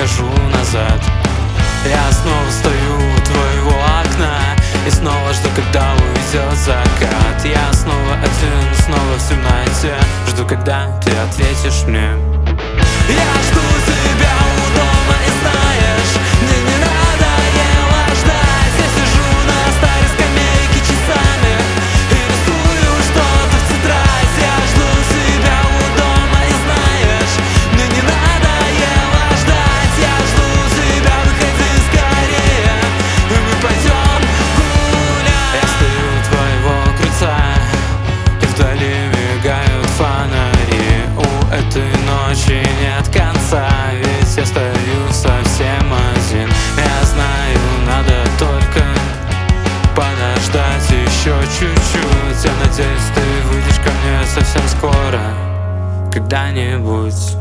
хожу назад. Я снова стою у твоего окна и снова жду, когда уйдет закат. Я снова один, снова в темноте, жду, когда ты ответишь мне. Я жду тебя у дома, и знаешь, мне не надоело ждать. Я сижу на старой скамейке часами и рисую что-то в тетрадь. Я жду тебя у дома, и знаешь, мне не надоело ждать. Я жду тебя, выходи скорее, и мы пойдем гулять. Я стою у твоего крыльца, и вдали мигают фонари. У этой ночи нет конца, ведь я стою совсем один. Я знаю, надо только подождать еще чуть-чуть. Я надеюсь, ты выйдешь ко мне совсем скоро, когда-нибудь.